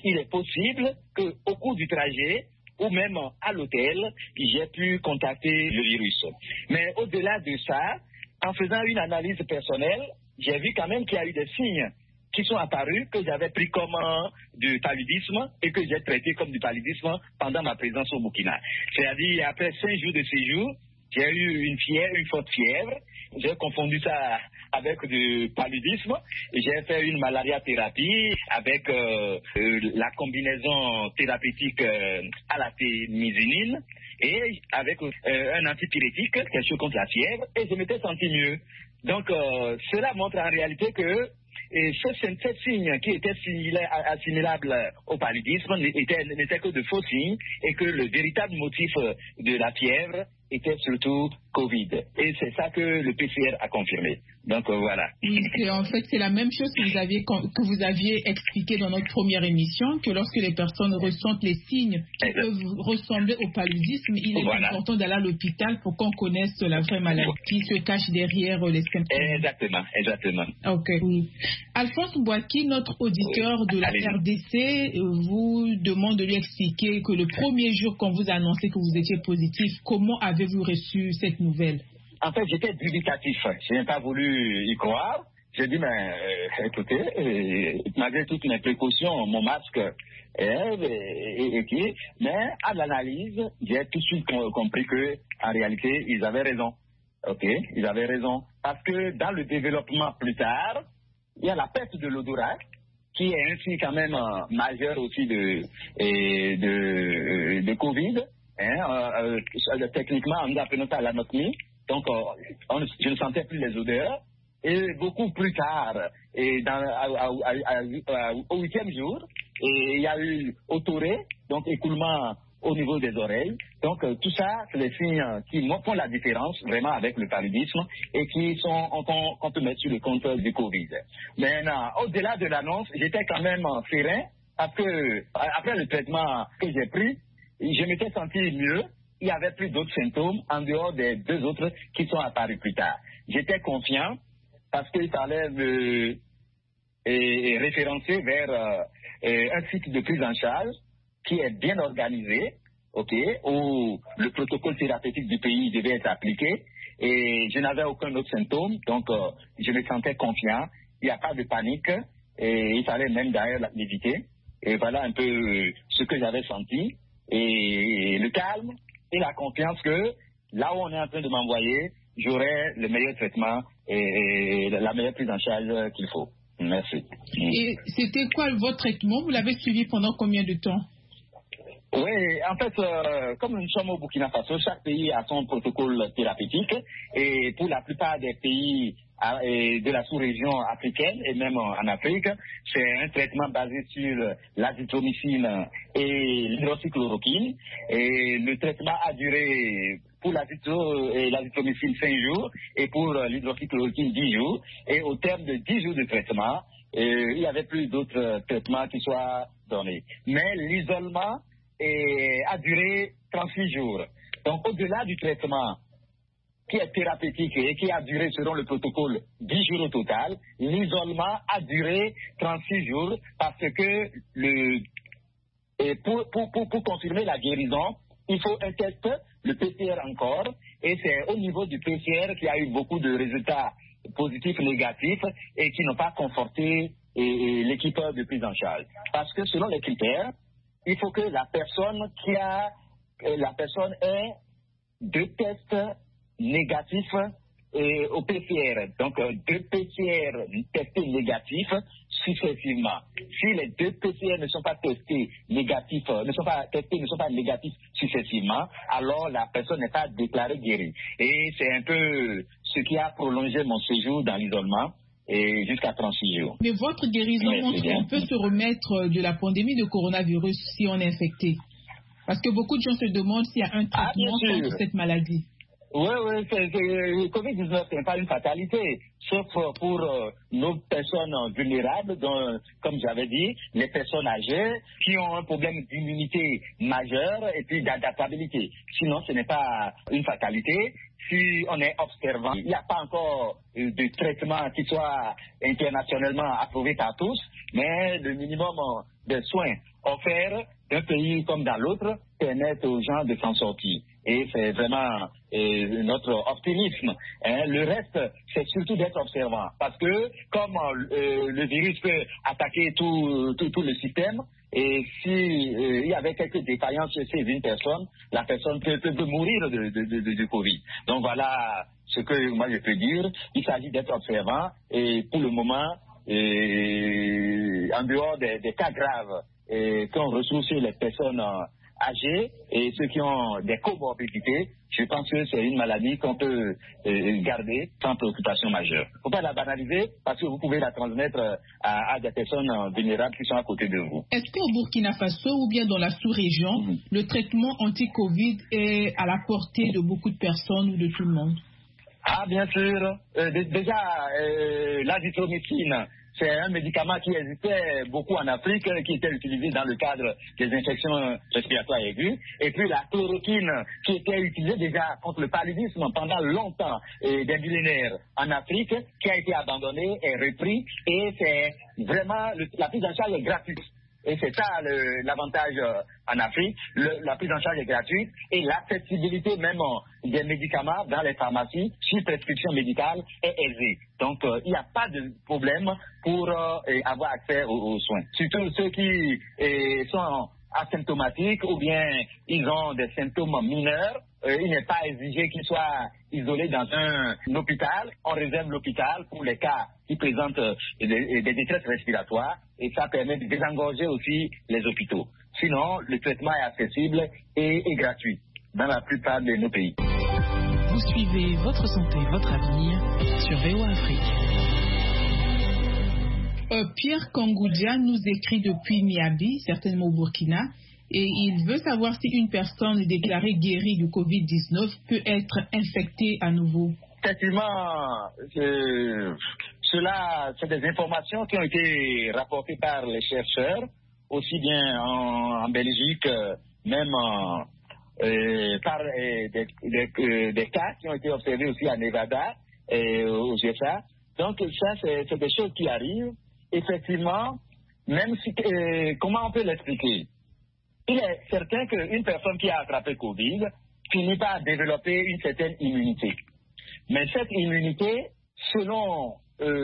il est possible qu'au cours du trajet, ou même à l'hôtel, j'ai pu contacter le virus. Mais au-delà de ça, en faisant une analyse personnelle, j'ai vu quand même qu'il y a eu des signes qui sont apparus, que j'avais pris comme du paludisme et que j'ai traité comme du paludisme pendant ma présence au Burkina. C'est-à-dire, après 5 jours de séjour, j'ai eu une forte fièvre. J'ai confondu ça avec du paludisme. J'ai fait une malaria-thérapie avec la combinaison thérapeutique à la témisinine et avec un antipyrétique, quelque chose contre la fièvre, et je m'étais senti mieux. Donc, cela montre en réalité que ces signes qui étaient assimilables au paludisme n'étaient que de faux signes et que le véritable motif de la fièvre était surtout Covid. Et c'est ça que le PCR a confirmé. Donc voilà. En fait, c'est la même chose que vous aviez expliqué dans notre première émission, que lorsque les personnes ressentent les signes qui peuvent ressembler au paludisme, il est important d'aller à l'hôpital pour qu'on connaisse la vraie maladie qui se cache derrière les symptômes. Exactement. Ok. Oui. Alphonse Boaki, notre auditeur de la RDC, vous demande de lui expliquer que le premier jour qu'on vous a annoncé que vous étiez positif, comment avez-vous reçu cette nouvelle? En fait, j'étais dubitatif. Je n'ai pas voulu y croire. J'ai dit, mais écoutez, malgré toutes mes précautions, mon masque, mais à l'analyse, j'ai tout de suite compris que, en réalité, ils avaient raison. Ok, ils avaient raison. Parce que dans le développement plus tard, il y a la perte de l'odorat, qui est ainsi quand même majeur aussi de Covid. Techniquement, nous appelons ça l'anosmie. Donc, je ne sentais plus les odeurs. Et beaucoup plus tard, au 8e jour, il y a eu autoré, donc écoulement au niveau des oreilles. Donc, tout ça, c'est des signes qui font la différence vraiment avec le paludisme et qui sont, qu'on peut mettre sur le compte du Covid. Mais au-delà de l'annonce, j'étais quand même serein parce que, après le traitement que j'ai pris, je m'étais senti mieux. Il n'y avait plus d'autres symptômes en dehors des 2 autres qui sont apparus plus tard. J'étais confiant parce qu'il fallait me référencer vers un site de prise en charge qui est bien organisé, où le protocole thérapeutique du pays devait être appliqué et je n'avais aucun autre symptôme, donc je me sentais confiant. Il n'y a pas de panique et il fallait même d'ailleurs l'éviter. Et voilà un peu ce que j'avais senti et le calme et la confiance que là où on est en train de m'envoyer, j'aurai le meilleur traitement et la meilleure prise en charge qu'il faut. Merci. Et c'était quoi votre traitement? Vous l'avez suivi pendant combien de temps? Oui, en fait, comme nous sommes au Burkina Faso, chaque pays a son protocole thérapeutique et pour la plupart des pays de la sous-région africaine et même en Afrique, c'est un traitement basé sur l'azithromycine et l'hydroxychloroquine. Et le traitement a duré pour l'azithromycine 5 jours et pour l'hydroxychloroquine 10 jours. Et au terme de 10 jours de traitement, il n'y avait plus d'autres traitements qui soient donnés. Mais l'isolement a duré 36 jours. Donc, au-delà du traitement qui est thérapeutique et qui a duré selon le protocole 10 jours au total, l'isolement a duré 36 jours parce que pour confirmer la guérison, il faut un test, le PCR encore, et c'est au niveau du PCR qu'il y a eu beaucoup de résultats positifs, négatifs et qui n'ont pas conforté l'équipe de prise en charge. Parce que selon les critères, il faut que la personne ait 2 tests négatifs au PCR. Donc 2 PCR testés négatifs successivement. Si les 2 PCR ne sont pas testés négatifs, ne sont pas négatifs successivement, alors la personne n'est pas déclarée guérie. Et c'est un peu ce qui a prolongé mon séjour dans l'isolement. Et jusqu'à 36 jours. Mais votre guérison montre qu'on peut se remettre de la pandémie de coronavirus si on est infecté. Parce que beaucoup de gens se demandent s'il y a un traitement contre cette maladie. Oui, le Covid-19 n'est pas une fatalité, sauf pour nos personnes vulnérables, dont, comme j'avais dit, les personnes âgées qui ont un problème d'immunité majeur et puis d'adaptabilité. Sinon, ce n'est pas une fatalité. Si on est observant, il n'y a pas encore de traitement qui soit internationalement approuvé par tous, mais le minimum de soins offert d'un pays comme dans l'autre permettent aux gens de s'en sortir. Et c'est vraiment notre optimisme. Le reste, c'est surtout d'être observant. Parce que comme le virus peut attaquer tout le système, et s'il y avait quelques défaillances chez une personne, la personne peut mourir de Covid. Donc voilà ce que moi je peux dire. Il s'agit d'être observant et pour le moment, en dehors des cas graves qu'on retrouve chez les personnes âgés et ceux qui ont des comorbidités, je pense que c'est une maladie qu'on peut garder sans préoccupation majeure. Il ne faut pas la banaliser parce que vous pouvez la transmettre à des personnes vulnérables qui sont à côté de vous. Est-ce qu'au Burkina Faso ou bien dans la sous-région, le traitement anti-Covid est à la portée de beaucoup de personnes ou de tout le monde? Ah, bien sûr. Déjà, l'azithromycine, c'est un médicament qui existait beaucoup en Afrique, qui était utilisé dans le cadre des infections respiratoires aiguës. Et puis la chloroquine, qui était utilisée déjà contre le paludisme pendant longtemps, des millénaires en Afrique, qui a été abandonnée et repris. Et c'est vraiment, la prise en charge est gratuite. Et c'est ça l'avantage en Afrique. La prise en charge est gratuite et l'accessibilité même des médicaments dans les pharmacies sur prescription médicale est aisée. Donc il n'y a pas de problème pour avoir accès aux soins. Surtout ceux qui sont asymptomatiques ou bien ils ont des symptômes mineurs. Il n'est pas exigé qu'ils soient isolés dans un hôpital. On réserve l'hôpital pour les cas qui présentent des détresses respiratoires et ça permet de désengorger aussi les hôpitaux. Sinon, le traitement est accessible et gratuit dans la plupart de nos pays. Vous suivez Votre Santé, Votre Avenir sur VOA Afrique. Pierre Kangoudia nous écrit depuis Miabi, certainement au Burkina, et il veut savoir si une personne déclarée guérie du Covid-19 peut être infectée à nouveau. Effectivement, cela, c'est des informations qui ont été rapportées par les chercheurs, aussi bien en Belgique, même par des cas qui ont été observés aussi à Nevada et aux USA. Donc ça, c'est des choses qui arrivent. Effectivement, même si, comment on peut l'expliquer? Il est certain qu'une personne qui a attrapé Covid finit par développer une certaine immunité. Mais cette immunité, selon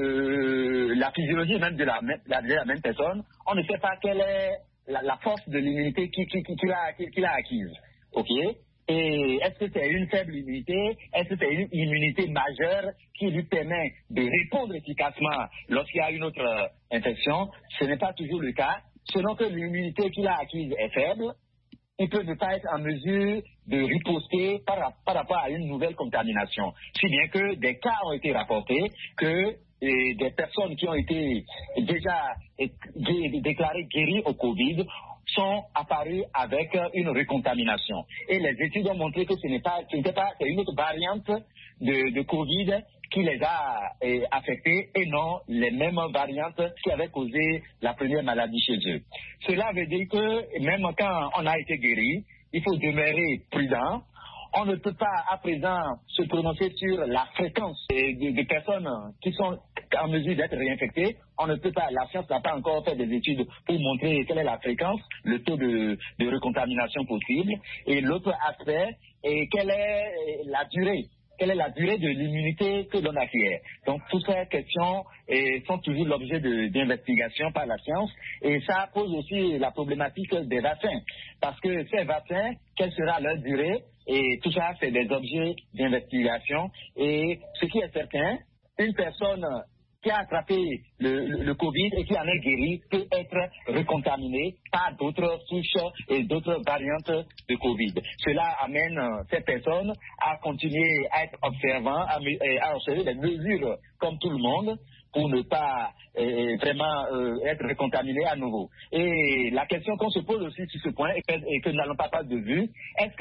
la physiologie même de la même personne, on ne sait pas quelle est la force de l'immunité qu'il a acquise. Ok? Et est-ce que c'est une faible immunité? Est-ce que c'est une immunité majeure qui lui permet de répondre efficacement lorsqu'il y a une autre infection? Ce n'est pas toujours le cas. Selon que l'immunité qu'il a acquise est faible, il peut ne pas être en mesure de riposter par rapport à une nouvelle contamination. Si bien que des cas ont été rapportés que des personnes qui ont été déjà déclarées guéries au Covid sont apparues avec une recontamination. Et les études ont montré que c'est une autre variante de Covid qui les a affectés et non les mêmes variantes qui avaient causé la première maladie chez eux. Cela veut dire que même quand on a été guéri, il faut demeurer prudent. On ne peut pas à présent se prononcer sur la fréquence de personnes qui sont en mesure d'être réinfectées. On ne peut pas, la science n'a pas encore fait des études pour montrer quelle est la fréquence, le taux de recontamination possible. Et l'autre aspect est quelle est la durée. Quelle est la durée de l'immunité que l'on acquiert? Donc, toutes ces questions sont toujours l'objet d'investigation par la science. Et ça pose aussi la problématique des vaccins. Parce que ces vaccins, quelle sera leur durée? Et tout ça, c'est des objets d'investigation. Et ce qui est certain, une personne qui a attrapé le Covid et qui en est guéri peut être recontaminée par d'autres souches et d'autres variantes de Covid. Cela amène ces personnes à continuer à être observants, à observer les mesures comme tout le monde pour ne pas vraiment être recontaminés à nouveau. Et la question qu'on se pose aussi sur ce point et que nous n'allons pas perdre de vue, est-ce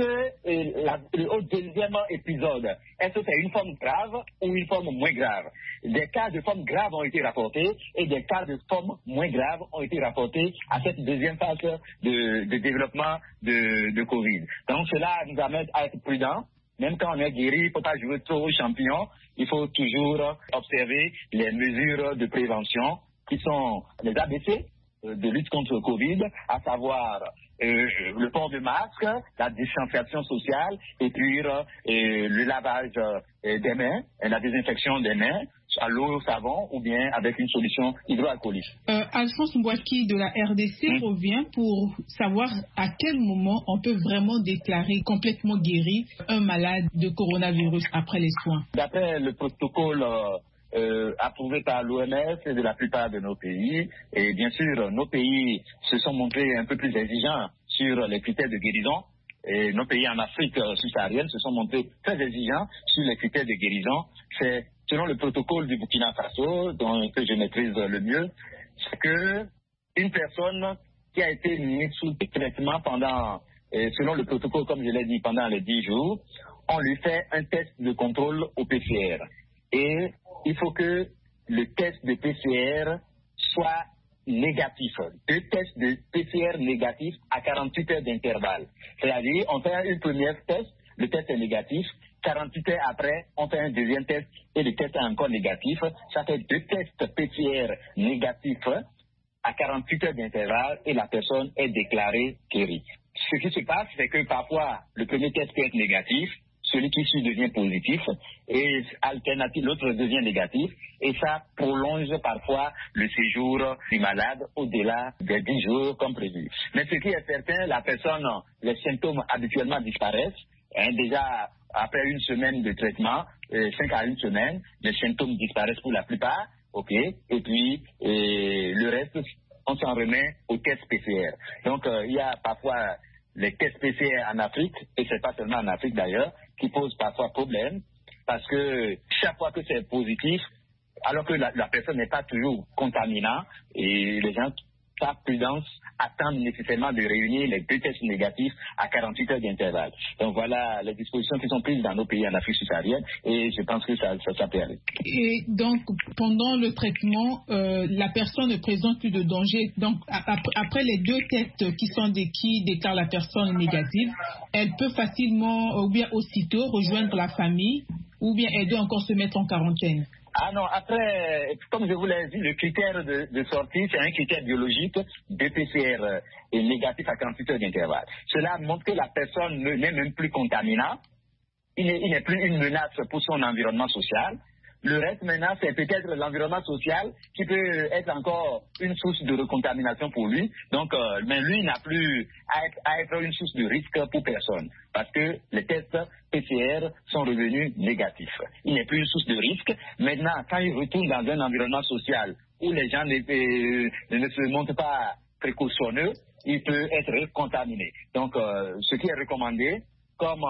que au deuxième épisode, est-ce que c'est une forme grave ou une forme moins grave? Des cas de forme grave ont été rapportés et des cas de forme moins grave ont été rapportés à cette deuxième phase de développement de Covid. Donc cela nous amène à être prudents. Même quand on est guéri, il ne faut pas jouer trop aux champignons. Il faut toujours observer les mesures de prévention qui sont les ABC de lutte contre le Covid, à savoir le port de masque, la distanciation sociale et puis le lavage des mains, la désinfection des mains à l'eau, au savon ou bien avec une solution hydroalcoolique. Alphonse Mbouaki de la RDC revient pour savoir à quel moment on peut vraiment déclarer complètement guéri un malade de coronavirus après les soins. D'après le protocole approuvé par l'OMS et de la plupart de nos pays, et bien sûr nos pays se sont montrés un peu plus exigeants sur les critères de guérison. Et nos pays en Afrique subsaharienne se sont montrés très exigeants sur les critères de guérison. C'est selon le protocole du Burkina Faso, que je maîtrise le mieux, c'est que une personne qui a été mise sous traitement selon le protocole, comme je l'ai dit, pendant les 10 jours, on lui fait un test de contrôle au PCR. Et il faut que le test de PCR soit négatif. 2 tests de PCR négatifs à 48 heures d'intervalle. C'est-à-dire, on fait une première test, le test est négatif. 48 heures après, on fait un deuxième test et le test est encore négatif. Ça fait 2 tests PCR négatifs à 48 heures d'intervalle et la personne est déclarée guérie. Ce qui se passe, c'est que parfois, le premier test peut être négatif, celui qui suit devient positif et alternative, l'autre devient négatif et ça prolonge parfois le séjour du malade au-delà des 10 jours comme prévu. Mais ce qui est certain, la personne, les symptômes habituellement disparaissent. Déjà, après une semaine de traitement, 5 à 1 semaine, les symptômes disparaissent pour la plupart, ok, et puis le reste, on s'en remet au test PCR. Donc, il y a parfois les tests PCR en Afrique, et c'est pas seulement en Afrique d'ailleurs, qui posent parfois problème, parce que chaque fois que c'est positif, alors que la personne n'est pas toujours contaminante, et les gens, par prudence, attendent nécessairement de réunir les 2 tests négatifs à 48 heures d'intervalle. Donc voilà les dispositions qui sont prises dans nos pays en Afrique subsaharienne et je pense que ça peut aller. Et donc, pendant le traitement, la personne ne présente plus de danger. Donc, après les 2 tests qui déclarent la personne négative, elle peut facilement, ou bien aussitôt, rejoindre la famille, ou bien elle doit encore se mettre en quarantaine. Ah non, après, comme je vous l'ai dit, le critère de sortie, c'est un critère biologique de PCR et négatif à 48 heures d'intervalle. Cela montre que la personne n'est même plus contaminante, il n'est plus une menace pour son environnement social. Le reste maintenant, c'est peut-être l'environnement social qui peut être encore une source de recontamination pour lui. Donc, mais lui n'a plus à être une source de risque pour personne parce que les tests PCR sont revenus négatifs. Il n'est plus une source de risque. Maintenant, quand il retourne dans un environnement social où les gens ne se montrent pas précautionneux, il peut être contaminé. Donc, ce qui est recommandé, comme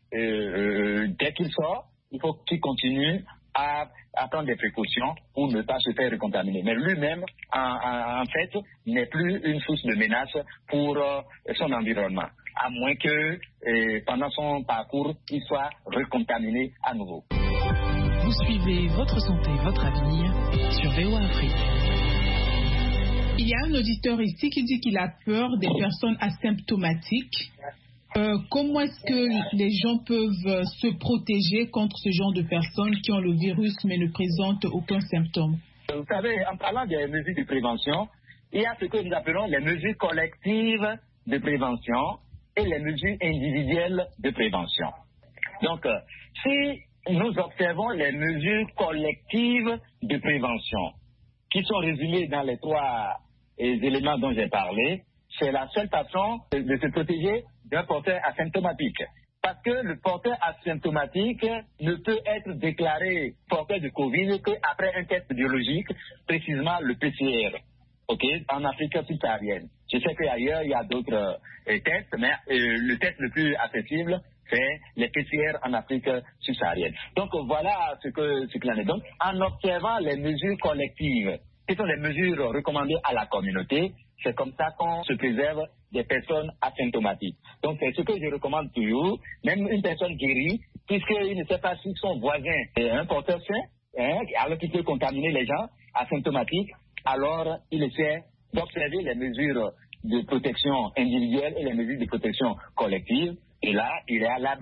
dès qu'il sort, il faut qu'il continue à prendre des précautions pour ne pas se faire recontaminer. Mais lui-même, en fait, n'est plus une source de menace pour son environnement, à moins que pendant son parcours, il soit recontaminé à nouveau. Vous suivez Votre Santé, Votre Avenir sur VOA Afrique. Il y a un auditeur ici qui dit qu'il a peur des personnes asymptomatiques. Comment est-ce que les gens peuvent se protéger contre ce genre de personnes qui ont le virus mais ne présentent aucun symptôme? Vous savez, en parlant des mesures de prévention, il y a ce que nous appelons les mesures collectives de prévention et les mesures individuelles de prévention. Donc, si nous observons les mesures collectives de prévention, qui sont résumées dans les 3 éléments dont j'ai parlé, c'est la seule façon de se protéger d'un porteur asymptomatique. Parce que le porteur asymptomatique ne peut être déclaré porteur de Covid qu'après un test biologique, précisément le PCR, en Afrique subsaharienne. Je sais qu'ailleurs, il y a d'autres tests, mais le test le plus accessible, c'est les PCR en Afrique subsaharienne. Donc voilà ce qu'il en est. Donc, en observant les mesures collectives, qui sont les mesures recommandées à la communauté, c'est comme ça qu'on se préserve des personnes asymptomatiques. Donc c'est ce que je recommande toujours, même une personne guérie, puisqu'il ne sait pas si son voisin est un porteur sain, alors qu'il peut contaminer les gens asymptomatiques, alors il essaie d'observer les mesures de protection individuelle et les mesures de protection collective, et là, il est à l'abri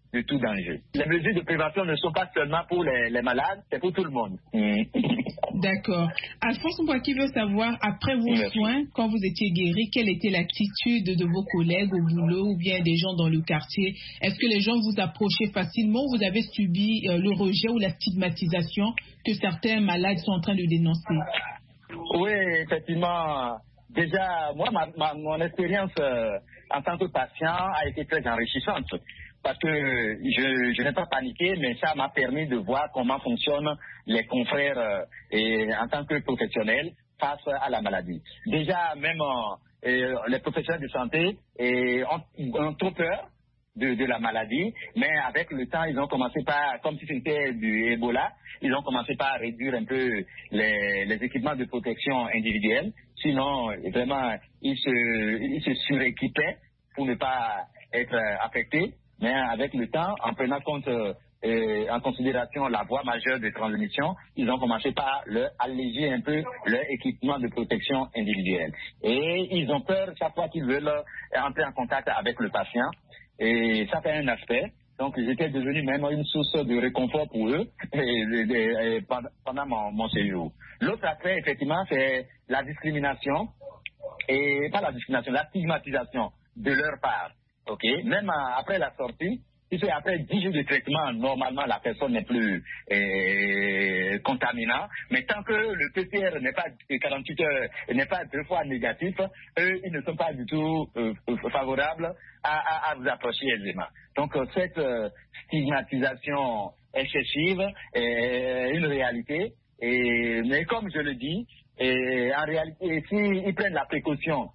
de tout danger. Les mesures de prévention ne sont pas seulement pour les malades, c'est pour tout le monde. D'accord. Alphonse Mbouaki veut savoir, après vos soins, quand vous étiez guéri, quelle était l'attitude de vos collègues au boulot ou bien des gens dans le quartier? Est-ce que les gens vous approchaient facilement ou vous avez subi le rejet ou la stigmatisation que certains malades sont en train de dénoncer? Oui, effectivement. Déjà, moi, mon expérience en tant que patient a été très enrichissante parce que je n'ai pas paniqué, mais ça m'a permis de voir comment fonctionnent les confrères en tant que professionnels face à la maladie. Déjà, même les professionnels de santé ont trop peur de la maladie, mais avec le temps, ils ont commencé par, comme si c'était du Ebola, ils ont commencé par réduire un peu les équipements de protection individuelle. Sinon, vraiment, ils se suréquipaient pour ne pas être affectés. Mais avec le temps, en prenant en considération la voie majeure de transmission, ils ont commencé par alléger un peu leur équipement de protection individuelle. Et ils ont peur chaque fois qu'ils veulent entrer en contact avec le patient. Et ça fait un aspect. Donc, j'étais devenu même une source de réconfort pour eux pendant mon séjour. L'autre aspect, effectivement, c'est la discrimination, et pas la discrimination, la stigmatisation de leur part. Ok, même après la sortie, si c'est après 10 jours de traitement, normalement la personne n'est plus contaminante, mais tant que le PCR n'est pas 48 heures, n'est pas 2 fois négatif, eux, ils ne sont pas du tout favorables à vous approcher aisément. Donc cette stigmatisation excessive est une réalité, mais comme je le dis, en réalité, s'ils prennent la précaution,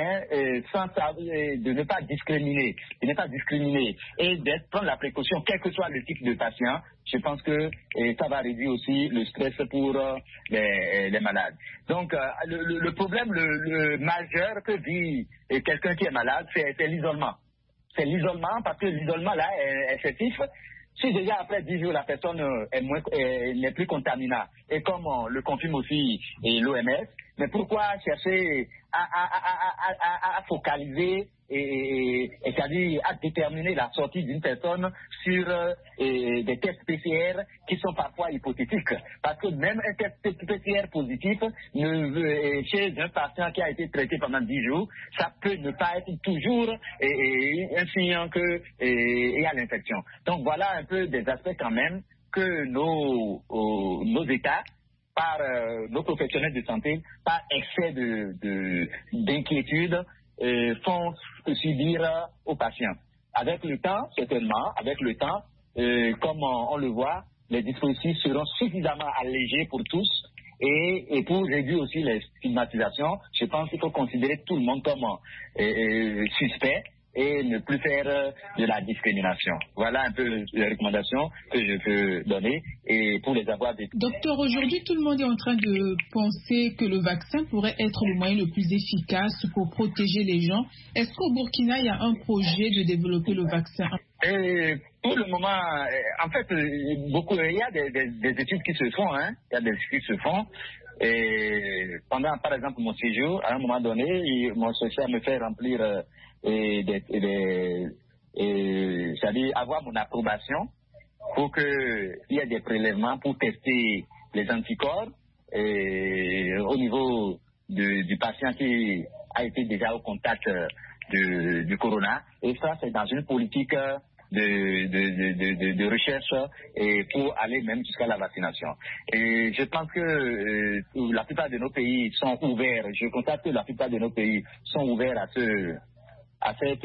de ne pas discriminer, et d'être prendre la précaution, quel que soit le type de patient, je pense que ça va réduire aussi le stress pour les malades. Donc, le problème le majeur que vit quelqu'un qui est malade, c'est l'isolement. C'est l'isolement parce que l'isolement là est effectif. Si déjà après 10 jours la personne n'est plus contaminée, et comme le confirme aussi l'OMS, mais pourquoi chercher à focaliser c'est-à-dire à déterminer la sortie d'une personne sur des tests PCR qui sont parfois hypothétiques? Parce que même un test PCR positif chez un patient qui a été traité pendant 10 jours, ça peut ne pas être toujours un signe qu'il y a l'infection. Donc voilà un peu des aspects quand même que nos États, par nos professionnels de santé, par excès d'inquiétude, font subir aux patients. Avec le temps, certainement, comme on le voit, les dispositifs seront suffisamment allégés pour tous et pour réduire aussi les stigmatisations. Je pense qu'il faut considérer tout le monde comme suspect et ne plus faire de la discrimination. Voilà un peu les recommandations que je peux donner et pour les avoir vécues. Docteur, aujourd'hui, tout le monde est en train de penser que le vaccin pourrait être le moyen le plus efficace pour protéger les gens. Est-ce qu'au Burkina, il y a un projet de développer le vaccin? Pour le moment, en fait, il y a des études qui se font, Il y a des études qui se font. Et pendant, par exemple, mon séjour, à un moment donné, mon chercheur me fait remplir c'est-à-dire avoir mon approbation pour qu'il y ait des prélèvements pour tester les anticorps au niveau du patient qui a été déjà au contact du corona. Et ça, c'est dans une politique de recherche et pour aller même jusqu'à la vaccination. Et je pense que la plupart de nos pays sont ouverts. Je constate que la plupart de nos pays sont ouverts à cette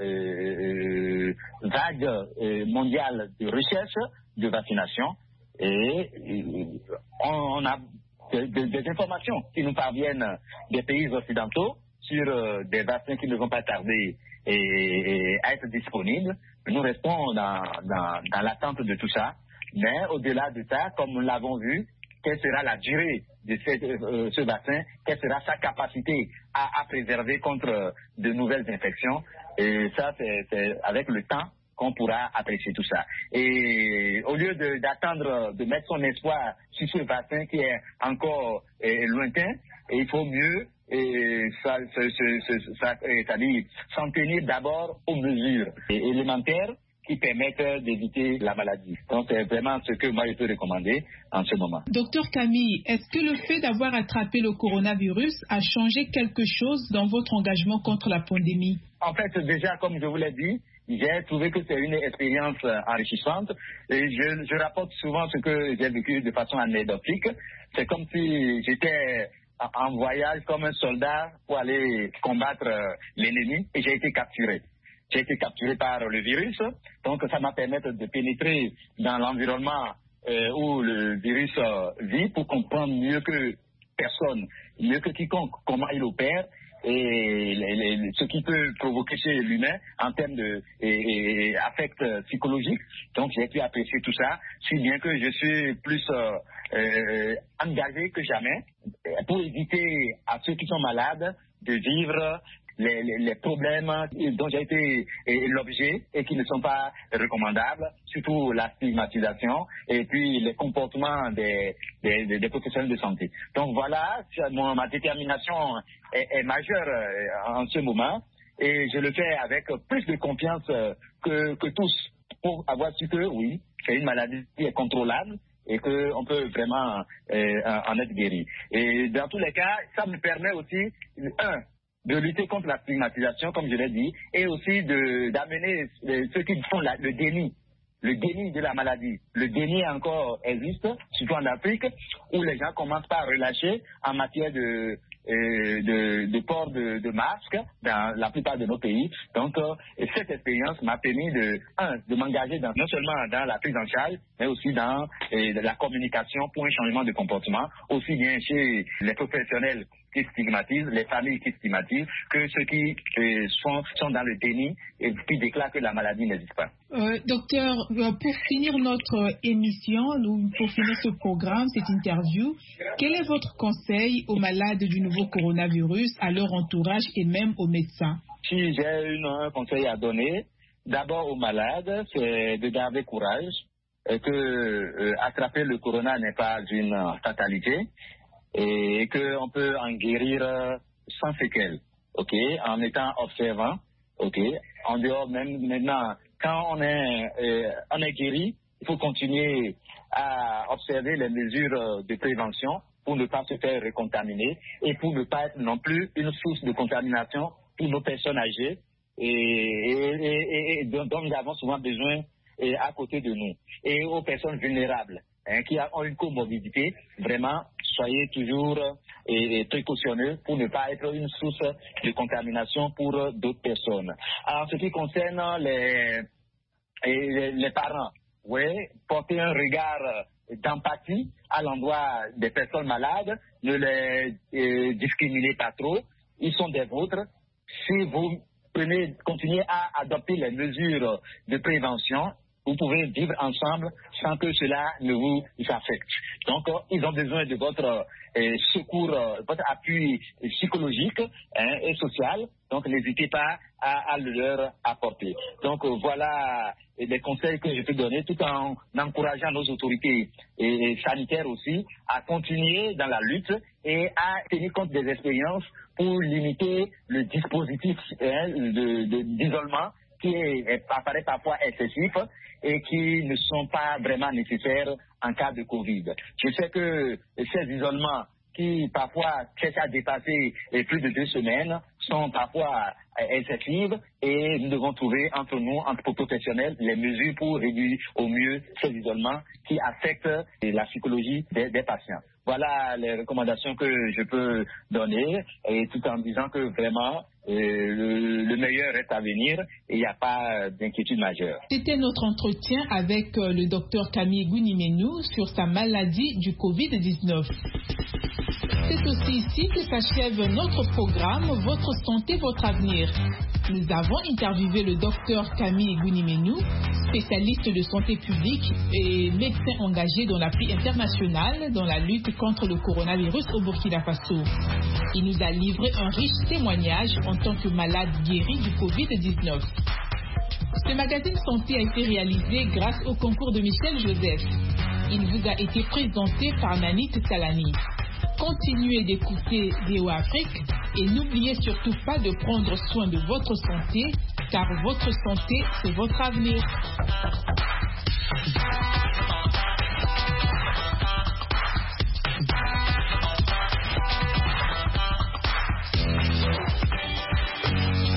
vague mondiale de recherche de vaccination. Et on a des informations qui nous parviennent des pays occidentaux sur des vaccins qui ne vont pas tarder à être disponibles. Nous restons dans l'attente de tout ça. Mais au-delà de ça, comme nous l'avons vu, quelle sera la durée de ce vaccin, quelle sera sa capacité à préserver contre de nouvelles infections. Et ça, c'est avec le temps qu'on pourra apprécier tout ça. Et au lieu d'attendre de mettre son espoir sur ce vaccin qui est encore lointain, il faut mieux c'est-à-dire s'en tenir d'abord aux mesures élémentaires qui permettent d'éviter la maladie. Donc, c'est vraiment ce que moi, je peux recommander en ce moment. Docteur Camille, est-ce que le fait d'avoir attrapé le coronavirus a changé quelque chose dans votre engagement contre la pandémie? En fait, déjà, comme je vous l'ai dit, j'ai trouvé que c'est une expérience enrichissante. Et je rapporte souvent ce que j'ai vécu de façon anecdotique. C'est comme si j'étais en voyage comme un soldat pour aller combattre l'ennemi et j'ai été capturé. J'ai été capturé par le virus, donc ça m'a permis de pénétrer dans l'environnement où le virus vit pour comprendre mieux que personne, mieux que quiconque, comment il opère et ce qui peut provoquer chez l'humain en termes d'affect psychologique. Donc j'ai pu apprécier tout ça, si bien que je suis plus engagé que jamais pour éviter à ceux qui sont malades de vivre les problèmes dont j'ai été l'objet et qui ne sont pas recommandables, surtout la stigmatisation et puis les comportements des professionnels de santé. Donc voilà, ma détermination est majeure en ce moment et je le fais avec plus de confiance que tous pour avoir su que oui, c'est une maladie qui est contrôlable et qu'on peut vraiment en être guéri. Et dans tous les cas, ça me permet aussi, de lutter contre la stigmatisation, comme je l'ai dit, et aussi d'amener ceux qui font le déni de la maladie. Le déni encore existe, surtout en Afrique, où les gens commencent pas à relâcher en matière de port de masques dans la plupart de nos pays. Donc, cette expérience m'a permis de m'engager non seulement dans la prise en charge, mais aussi dans la communication pour un changement de comportement, aussi bien chez les professionnels qui stigmatisent, les familles qui stigmatisent, que ceux qui sont dans le déni et qui déclarent que la maladie n'existe pas. Docteur, pour finir notre émission, pour finir ce programme, cette interview, quel est votre conseil aux malades du nouveau coronavirus, à leur entourage et même aux médecins? Si j'ai un conseil à donner, d'abord aux malades, c'est de garder courage, que attraper le corona n'est pas une fatalité, et qu'on peut en guérir sans séquelles, ok, en étant observant, ok, en dehors même maintenant, quand on est guéri, il faut continuer à observer les mesures de prévention pour ne pas se faire recontaminer et pour ne pas être non plus une source de contamination pour nos personnes âgées et dont nous avons souvent besoin à côté de nous, et aux personnes vulnérables qui ont une comorbidité. Vraiment, soyez toujours précautionneux pour ne pas être une source de contamination pour d'autres personnes. En ce qui concerne les parents, oui, portez un regard d'empathie à l'endroit des personnes malades, ne les discriminez pas trop, ils sont des vôtres. Si vous continuez à adopter les mesures de prévention, vous pouvez vivre ensemble sans que cela ne vous affecte. Donc, ils ont besoin de votre secours, votre appui psychologique et social. Donc, n'hésitez pas à leur apporter. Donc, voilà des conseils que je peux donner, tout en encourageant nos autorités sanitaires aussi à continuer dans la lutte et à tenir compte des expériences pour limiter le dispositif d'isolement qui apparaît parfois excessif et qui ne sont pas vraiment nécessaires en cas de Covid. Je sais que ces isolements qui parfois cherchent à dépasser plus de 2 semaines sont parfois excessifs et nous devons trouver entre nous, entre professionnels, les mesures pour réduire au mieux ces isolements qui affectent la psychologie des patients. Voilà les recommandations que je peux donner, et tout en disant que vraiment le meilleur reste à venir et il n'y a pas d'inquiétude majeure. C'était notre entretien avec le docteur Camille Gounimenou sur sa maladie du Covid-19. C'est aussi ici que s'achève notre programme Votre santé, votre avenir. Nous avons interviewé le docteur Camille Gounimenou, spécialiste de santé publique et médecin engagé dans l'appui international dans la lutte contre le coronavirus au Burkina Faso. Il nous a livré un riche témoignage en tant que malade guéri du Covid-19. Ce magazine santé a été réalisé grâce au concours de Michel Joseph. Il vous a été présenté par Nanit Talani. Continuez d'écouter VOA Afrique et n'oubliez surtout pas de prendre soin de votre santé car votre santé, c'est votre avenir.